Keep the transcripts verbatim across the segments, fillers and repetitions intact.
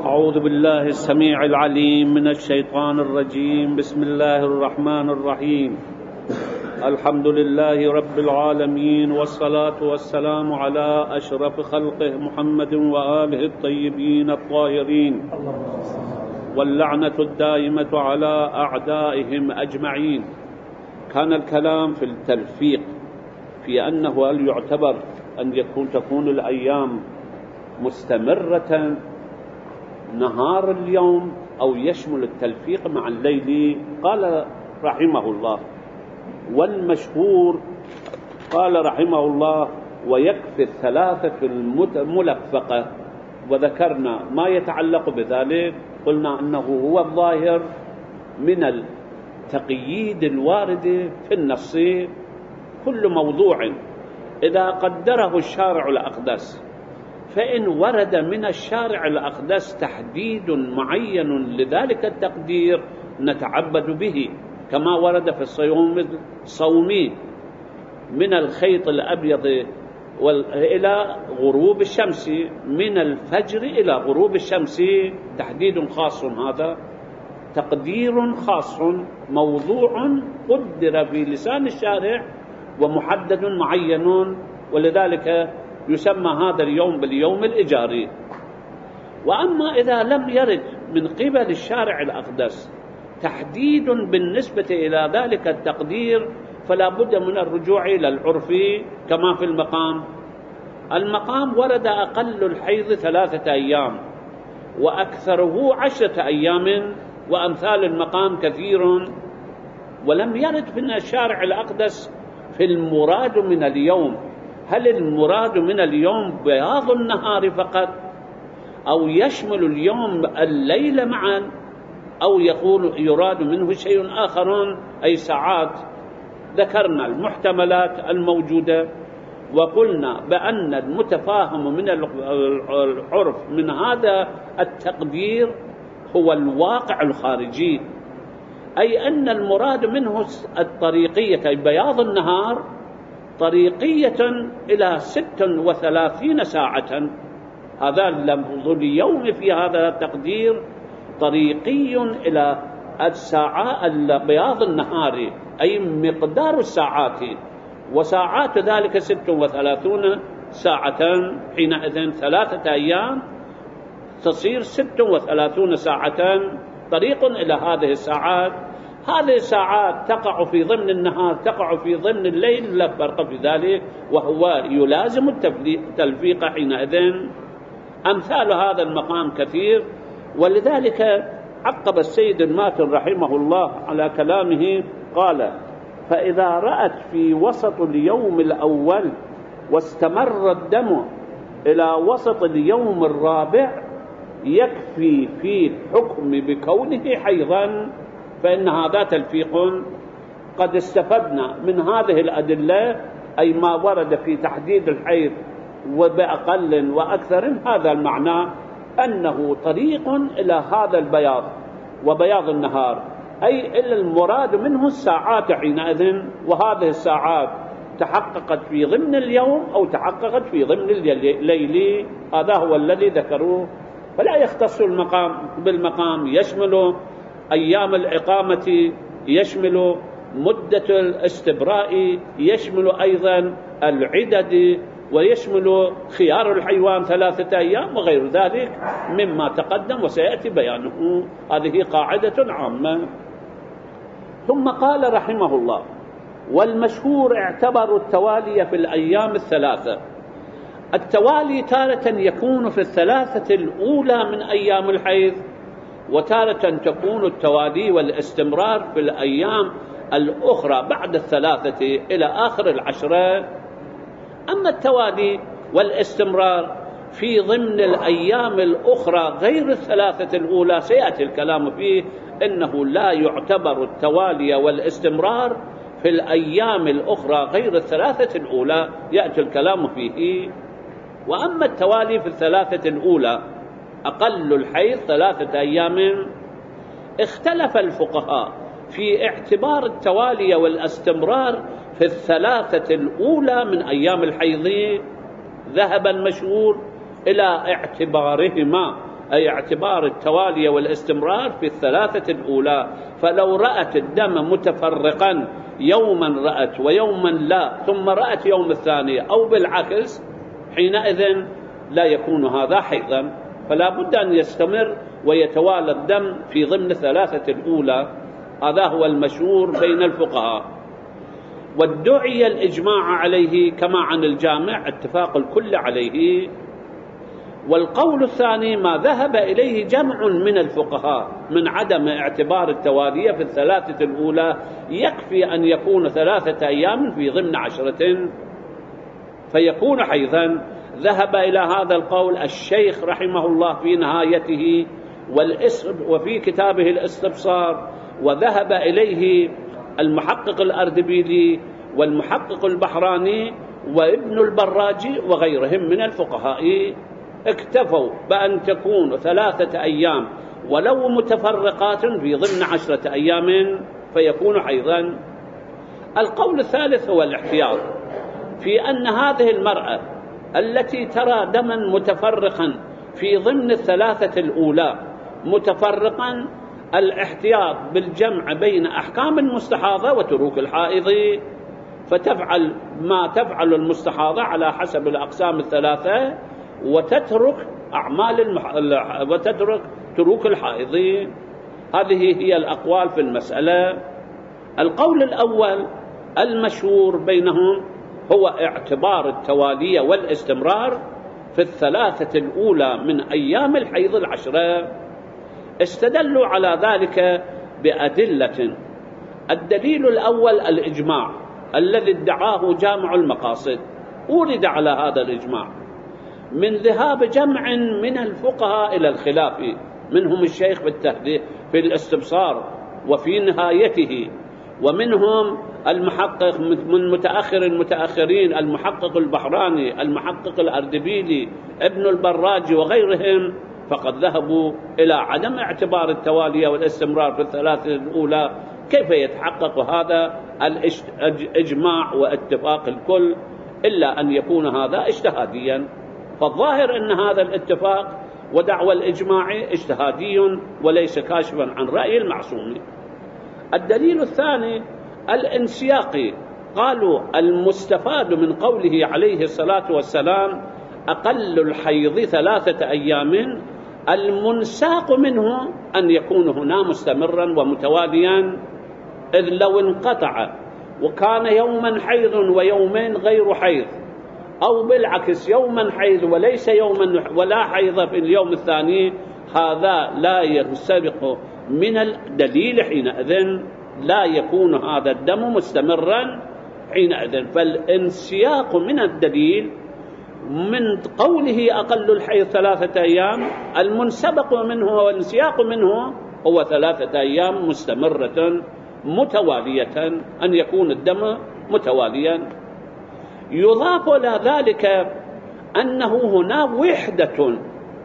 أعوذ بالله السميع العليم من الشيطان الرجيم. بسم الله الرحمن الرحيم. الحمد لله رب العالمين، والصلاة والسلام على أشرف خلقه محمد وآله الطيبين الطاهرين، واللعنة الدائمة على أعدائهم أجمعين. كان الكلام في التلفيق في أنه هل يعتبر أن يكون تكون الأيام مستمرة نهار اليوم أو يشمل التلفيق مع الليل. قال رحمه الله: والمشهور قال رحمه الله: ويكفي الثلاثة الملفقة. وذكرنا ما يتعلق بذلك، قلنا أنه هو الظاهر من التقييد الوارد في النص. كل موضوع إذا قدره الشارع الأقدس، فإن ورد من الشارع الأقدس تحديد معين لذلك التقدير نتعبد به، كما ورد في الصوم صومي من الخيط الأبيض إلى غروب الشمس، من الفجر إلى غروب الشمس، تحديد خاص. هذا تقدير خاص موضوع قدر في لسان الشارع ومحدد معين، ولذلك يسمى هذا اليوم باليوم الإجاري. وأما إذا لم يرد من قبل الشارع الأقدس تحديد بالنسبة إلى ذلك التقدير، فلا بد من الرجوع إلى العرف كما في المقام. المقام ورد أقل الحيض ثلاثة أيام وأكثره عشرة أيام، وأمثال المقام كثير. ولم يرد من الشارع الأقدس في المراد من اليوم، هل المراد من اليوم بياض النهار فقط، أو يشمل اليوم الليل معا، أو يقول يراد منه شيء آخر أي ساعات. ذكرنا المحتملات الموجودة، وقلنا بأن المتفاهم من العرف من هذا التقدير هو الواقع الخارجي، أي أن المراد منه الطريقية، أي بياض النهار طريقية إلى ست وثلاثين ساعة. هذا لفظ اليوم في هذا التقدير طريقي إلى الساعة بياض النهار، أي مقدار الساعات، وساعات ذلك ست وثلاثون ساعة. حينئذ ثلاثة أيام تصير ست وثلاثون ساعة، طريق إلى هذه الساعات. هذه الساعات تقع في ضمن النهار، تقع في ضمن الليل، لا فرق في ذلك، وهو يلازم التلفيق حينئذ. أمثال هذا المقام كثير، ولذلك عقب السيد الماتن رحمه الله على كلامه قال: فإذا رأت في وسط اليوم الأول واستمر الدم إلى وسط اليوم الرابع يكفي في الحكم بكونه حيضا، فإن هذا تلفيق. قد استفدنا من هذه الأدلة أي ما ورد في تحديد الحيض وبأقل وأكثر، هذا المعنى أنه طريق إلى هذا البياض وبياض النهار، أي إلا المراد منه الساعات حينئذ. وهذه الساعات تحققت في ضمن اليوم أو تحققت في ضمن الليل، هذا هو الذي ذكروه. فلا يختص المقام بالمقام، يشمل أيام الإقامة، يشمل مدة الاستبراء، يشمل أيضا العدد، ويشمل خيار الحيوان ثلاثة أيام وغير ذلك مما تقدم وسيأتي بيانه. هذه قاعدة عامة. ثم قال رحمه الله: والمشهور اعتبروا التوالي في الأيام الثلاثة. التوالي تارة يكون في الثلاثة الأولى من أيام الحيض، وتارة تكون التوالي والاستمرار في الأيام الأخرى بعد الثلاثة إلى آخر العشرة. أما التوالي والاستمرار في ضمن الأيام الأخرى غير الثلاثة الأولى سيأتي الكلام فيه، إنه لا يعتبر التوالي والاستمرار في الأيام الأخرى غير الثلاثة الأولى، يأتي الكلام فيه. وأما التوالي في الثلاثة الأولى أقل الحيض ثلاثة أيام، اختلف الفقهاء في اعتبار التوالي والاستمرار في الثلاثة الأولى من أيام الحيض. ذهب المشهور إلى اعتبارهما أي اعتبار التوالي والاستمرار في الثلاثة الأولى. فلو رأت الدم متفرقا يوما رأت ويوما لا، ثم رأت يوم الثانية أو بالعكس، حينئذ لا يكون هذا حيضا، فلا بد أن يستمر ويتوالى الدم في ضمن الثلاثة الأولى. هذا هو المشهور بين الفقهاء. وادعي الإجماع عليه كما عن الجامع اتفاق الكل عليه. والقول الثاني ما ذهب إليه جمع من الفقهاء من عدم اعتبار التوالية في الثلاثة الأولى، يكفي أن يكون ثلاثة أيام في ضمن عشرة فيكون حيضا. ذهب إلى هذا القول الشيخ رحمه الله في نهايته وفي كتابه الاستبصار، وذهب إليه المحقق الأردبيلي والمحقق البحراني وابن البراجي وغيرهم من الفقهاء. اكتفوا بأن تكون ثلاثة أيام ولو متفرقات في ضمن عشرة أيام فيكون حيضا. القول الثالث هو الاحتياط في أن هذه المرأة التي ترى دما متفرقا في ضمن الثلاثة الأولى متفرقا، الاحتياط بالجمع بين أحكام المستحاضة وتروك الحائض، فتفعل ما تفعل المستحاضة على حسب الأقسام الثلاثة وتترك أعمال المح... وتترك تروك الحائض. هذه هي الأقوال في المسألة. القول الأول المشهور بينهم هو اعتبار التوالية والاستمرار في الثلاثة الأولى من أيام الحيض العشرة. استدلوا على ذلك بأدلة. الدليل الأول الإجماع الذي ادعاه جامع المقاصد، ورد على هذا الإجماع من ذهاب جمع من الفقهاء إلى الخلاف، منهم الشيخ بالتهذيب في الاستبصار وفي نهايته، ومنهم المحقق من متأخر المتأخرين المحقق البحراني المحقق الأردبيلي ابن البراجي وغيرهم، فقد ذهبوا إلى عدم اعتبار التوالية والاستمرار في الثلاثة الأولى. كيف يتحقق هذا الإجماع واتفاق الكل إلا أن يكون هذا اجتهاديا؟ فالظاهر أن هذا الاتفاق ودعوى الإجماع اجتهادي وليس كاشفا عن رأي المعصوم. الدليل الثاني الانسياقي، قالوا المستفاد من قوله عليه الصلاة والسلام أقل الحيض ثلاثة أيام، المنساق منه أن يكون هنا مستمرا ومتواليا، إذ لو انقطع وكان يوما حيض ويومين غير حيض، أو بالعكس يوما حيض وليس يوما ولا حيض في اليوم الثاني، هذا لا ينسبق من الدليل، حينئذ لا يكون هذا الدم مستمرا حينئذ. فالانسياق من الدليل من قوله أقل الحيض ثلاثة أيام، المنسبق منه والانسياق منه هو ثلاثة أيام مستمرة متوالية، أن يكون الدم متواليا. يضاف إلى ذلك أنه هنا وحدة.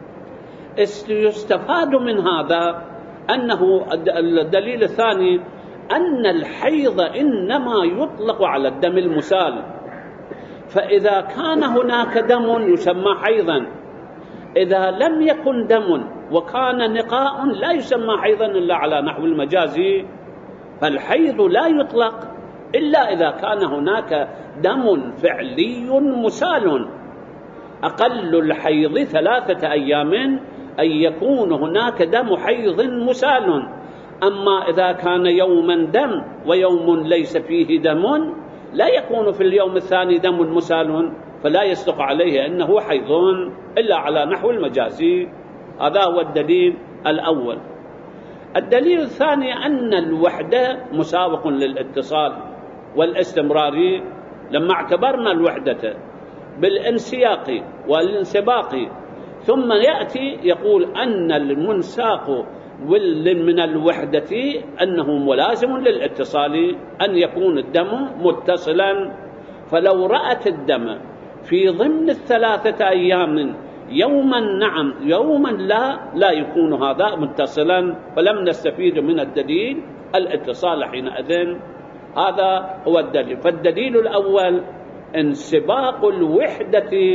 يستفاد من هذا أنه الدليل الثاني أن الحيض إنما يطلق على الدم المسال، فإذا كان هناك دم يسمى حيضا، إذا لم يكن دم وكان نقاء لا يسمى حيضا إلا على نحو المجازي. فالحيض لا يطلق إلا إذا كان هناك دم فعلي مسال. أقل الحيض ثلاثة أيام أن يكون هناك دم حيض مسال. أما إذا كان يوما دم ويوم ليس فيه دم، لا يكون في اليوم الثاني دم مسال، فلا يصدق عليه أنه حيض إلا على نحو المجازي. هذا هو الدليل الأول. الدليل الثاني أن الوحدة مساوق للاتصال والاستمرار. لما اعتبرنا الوحدة بالانسياق والانسباق، ثم يأتي يقول أن المنساق من الوحدة أنه ملازم للاتصال، أن يكون الدم متصلا. فلو رأت الدم في ضمن الثلاثة أيام يوما نعم يوما لا، لا يكون هذا متصلا، فلم نستفيد من الدليل الاتصال حينئذ. هذا هو الدليل. فالدليل الأول انسباق الوحدة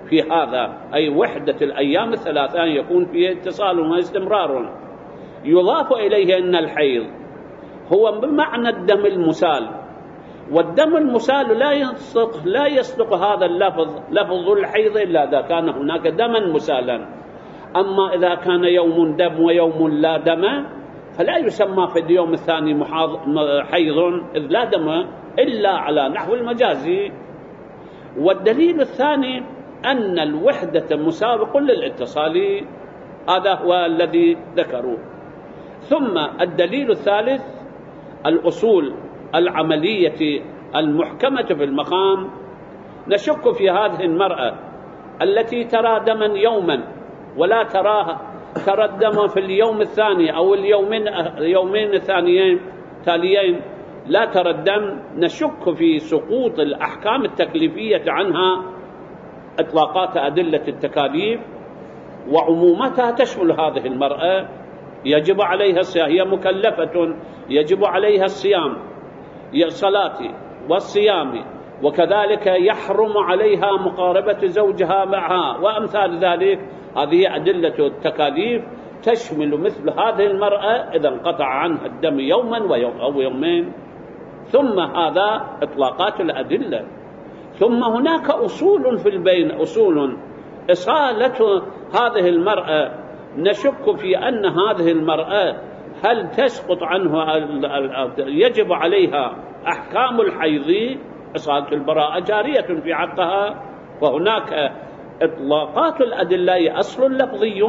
في هذا، أي وحدة الأيام الثلاثة يكون فيه اتصال واستمرار. يضاف إليه أن الحيض هو بمعنى الدم المسال، والدم المسال لا يصدق لا يصدق هذا اللفظ لفظ الحيض إلا إذا كان هناك دما مسالا. أما إذا كان يوم دم ويوم لا دم فلا يسمى في اليوم الثاني حيض، إذ لا دم إلا على نحو المجازي. والدليل الثاني أن الوحدة مسابق للاتصال، هذا هو الذي ذكروه. ثم الدليل الثالث الأصول العملية المحكمة في المقام. نشك في هذه المرأة التي ترى دما يوما ولا تراها ترى الدم في اليوم الثاني أو اليومين يومين الثانيين تاليين لا ترى الدم، نشك في سقوط الأحكام التكليفية عنها. إطلاقات أدلة التكاليف وعمومتها تشمل هذه المرأة، يجب عليها الصيام، هي مكلفة يجب عليها الصيام الصلاة والصيام، وكذلك يحرم عليها مقاربة زوجها معها وأمثال ذلك. هذه أدلة التكاليف تشمل مثل هذه المرأة إذا انقطع عنها الدم يوما أو يومين. ثم هذا إطلاقات الأدلة. ثم هناك أصول في البين، أصول إصالة هذه المرأة. نشك في أن هذه المرأة هل تسقط عنها يجب عليها أحكام الحيض، إصالة البراءة جارية في حقها. وهناك إطلاقات الأدلة أصل لفظي،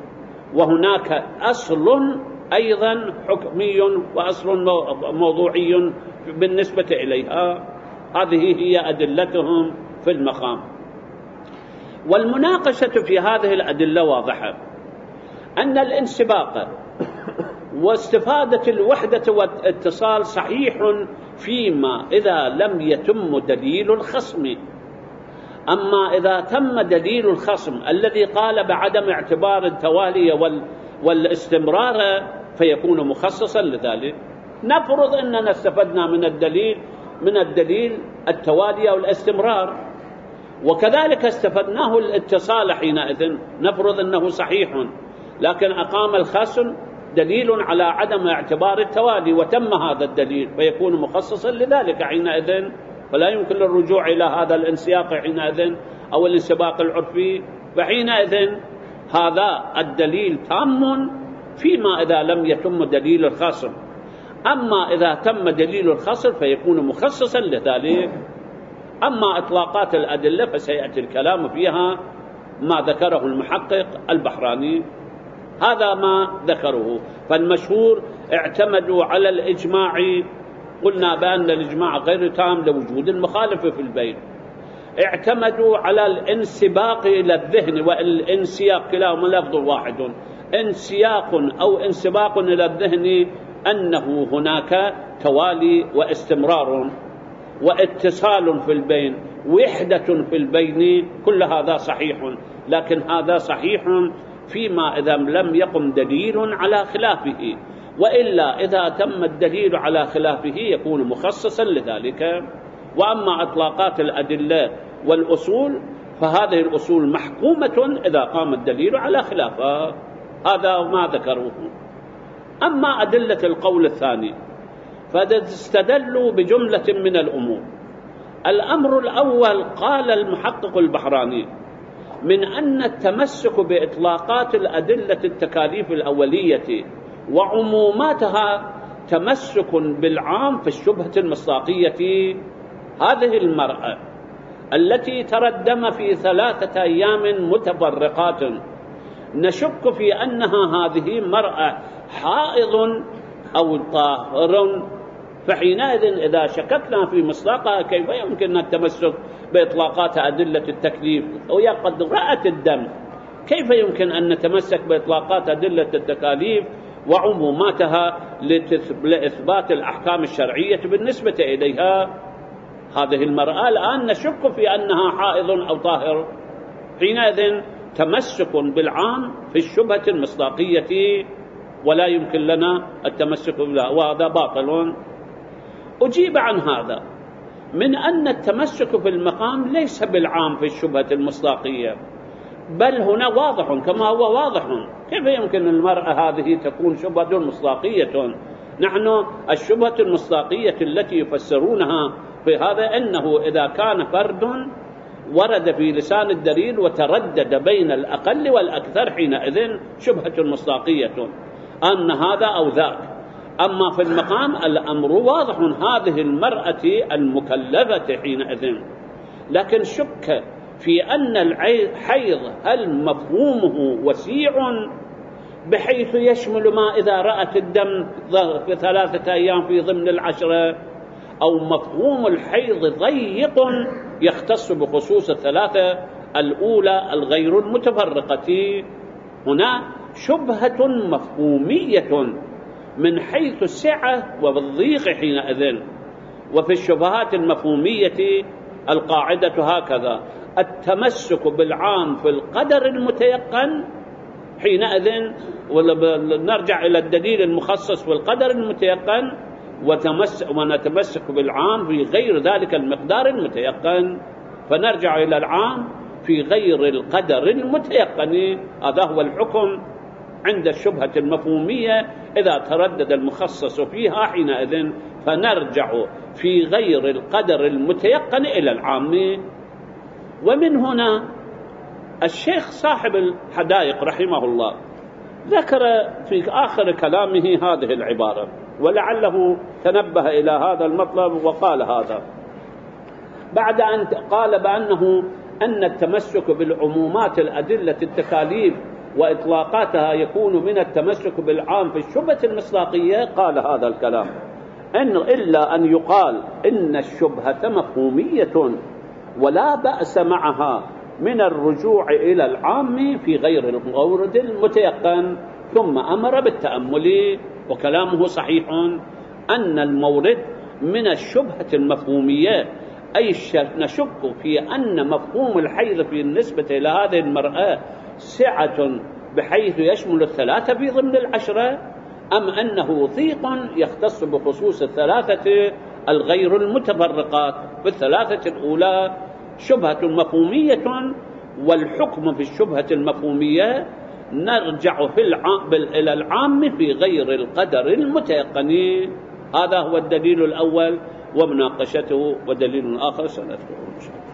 وهناك أصل أيضا حكمي وأصل موضوعي بالنسبة إليها. هذه هي أدلتهم في المقام. والمناقشة في هذه الأدلة واضحة، أن الانسباق واستفادة الوحدة والاتصال صحيح فيما إذا لم يتم دليل الخصم. أما إذا تم دليل الخصم الذي قال بعدم اعتبار التوالي والاستمرار فيكون مخصصا لذلك. نفرض أننا استفدنا من الدليل من الدليل التوالي والاستمرار، وكذلك استفدناه الاتصال حينئذ نفرض أنه صحيح، لكن أقام الخصم دليل على عدم اعتبار التوالي وتم هذا الدليل فيكون مخصصا لذلك حينئذ، فلا يمكن الرجوع إلى هذا الانسياق حينئذ أو الانسباق العرفي. فحينئذ هذا الدليل تام فيما إذا لم يتم دليل الخصم. أما إذا تم دليل الخصم فيكون مخصصا لذلك. أما إطلاقات الأدلة فسيأتي الكلام فيها ما ذكره المحقق البحراني، هذا ما ذكره. فالمشهور اعتمدوا على الإجماع، قلنا بأن الإجماع غير تام لوجود المخالفة في البين. اعتمدوا على الانسباق إلى الذهن والانسياق، كلاهما لفظ واحد، انسياق أو انسباق إلى الذهن أنه هناك توالي واستمرار واتصال في البين، وحدة في البين، كل هذا صحيح. لكن هذا صحيح فيما إذا لم يقم دليل على خلافه، وإلا إذا تم الدليل على خلافه يكون مخصصا لذلك. وأما إطلاقات الأدلة والأصول فهذه الأصول محكومة إذا قام الدليل على خلافها، هذا ما ذكروه. أما أدلة القول الثاني فاستدلوا بجملة من الأمور. الأمر الأول قال المحقق البحراني من أن التمسك بإطلاقات الأدلة التكاليف الأولية وعموماتها تمسك بالعام في الشبهة المصداقية. هذه المرأة التي ترى الدم في ثلاثة أيام متفرقات نشك في أنها هذه مرأة حائض أو طاهر، فحينئذ إذا شككنا في مصداقها كيف يمكن التمسك بإطلاقات أدلة التكليف؟ وهي قد رأت الدم، كيف يمكن أن نتمسك بإطلاقات أدلة التكاليف وعموماتها لإثبات الأحكام الشرعية بالنسبة إليها؟ هذه المرأة الآن نشك في أنها حائض أو طاهر، حينئذ تمسك بالعام في الشبهة المصداقية ولا يمكن لنا التمسك بها، وهذا باطل. أجيب عن هذا من أن التمسك في المقام ليس بالعام في الشبهة المصداقية، بل هنا واضح كما هو واضح. كيف يمكن المرأة هذه تكون شبهة مصداقية؟ نحن الشبهة المصداقية التي يفسرونها في هذا أنه إذا كان فرد ورد في لسان الدليل وتردد بين الأقل والأكثر حينئذ شبهة مصداقية أن هذا أو ذاك. أما في المقام الأمر واضح، هذه المرأة المكلفة حينئذ، لكن شك في أن الحيض هل مفهومه وسيع بحيث يشمل ما إذا رأت الدم في ثلاثة أيام في ضمن العشرة، أو مفهوم الحيض ضيق يختص بخصوص الثلاثة الأولى الغير المتفرقة. هنا شبهة مفهومية من حيث السعة والضيق حينئذ. وفي الشبهات المفهومية القاعدة هكذا: التمسك بالعام في القدر المتيقن حينئذ، ونرجع إلى الدليل المخصص في القدر المتيقن، ونتمسك بالعام في غير ذلك المقدار المتيقن، فنرجع إلى العام في غير القدر المتيقن. هذا هو الحكم عند الشبهة المفهومية. إذا تردد المخصص فيها حينئذ فنرجع في غير القدر المتيقن إلى العام. ومن هنا الشيخ صاحب الحدائق رحمه الله ذكر في آخر كلامه هذه العبارة، ولعله تنبه إلى هذا المطلب وقال هذا بعد أن قال بأنه أن التمسك بالعمومات الأدلة التكاليف وإطلاقاتها يكون من التمسك بالعام في الشبهة المصداقية. قال هذا الكلام: إن إلا أن يقال إن الشبهة مفهومية ولا بأس معها من الرجوع إلى العام في غير المورد المتيقن. ثم أمر بالتأمل، وكلامه صحيح أن المورد من الشبهة المفهومية، أي نشك في أن مفهوم الحيض في النسبة إلى هذه المرأة سعة بحيث يشمل الثلاثة في ضمن العشرة، أم أنه ضيق يختص بخصوص الثلاثة الغير المتفرقات. في الثلاثة الأولى شبهة مفهومية، والحكم في الشبهة المفهومية نرجع في العام إلى العام في غير القدر المتيقن. هذا هو الدليل الأول ومناقشته، ودليل آخر سنذكره.